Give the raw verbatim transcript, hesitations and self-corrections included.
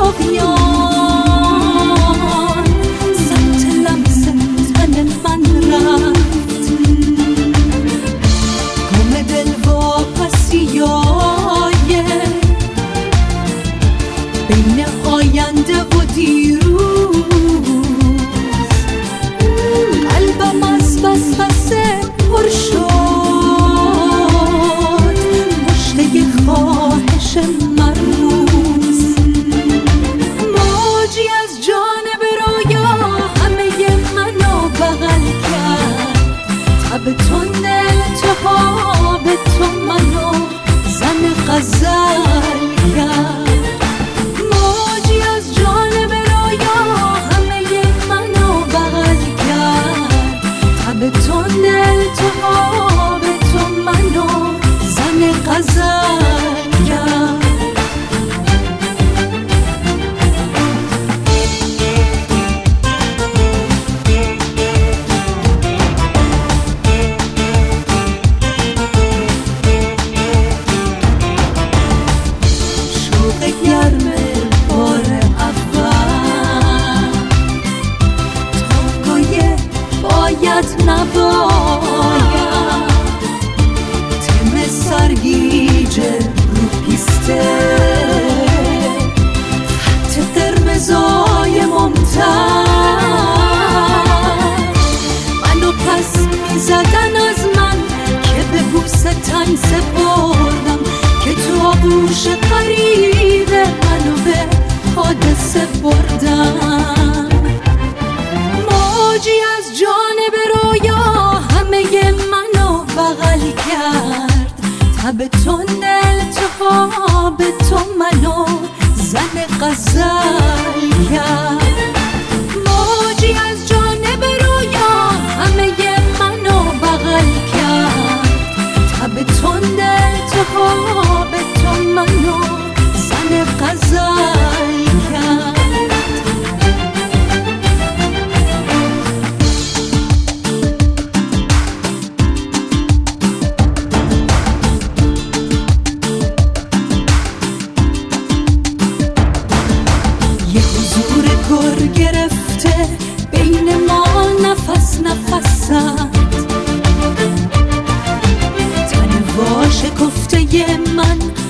آقیان سمت لمس تن من رفت، گم دل واپسیای بین آینده و دیروز. قلبم از وسوسه پر شد، مشته خواهش مرموز. موجی از جانب رویا همه منو بغل کرد، تب تندل تهاب تو منو زن غزل کرد. موجی از جانب رویا همه منو بغل کرد، تب تندل تهاب تو منو زن غزل کرد. گرم بار اول تانگوی باید نباید، تم سرگیجه رو پیسته، خط قرمزای ممتد. منو پس میزدن از من که به بوس تن سپردم، که تو آغوش قریب منو به حادثه بردم. موجی از جانب رویا همه منو بغل کرد، تب تندل تهاب تو منو زن غزل کرد. موجی از جانب رویا همه منو بغل کرد، تب تندل تهاب تو منو زن غزل کرد. یه حضور گر گرفته بین ما نفس نفست، تن وا شکفته من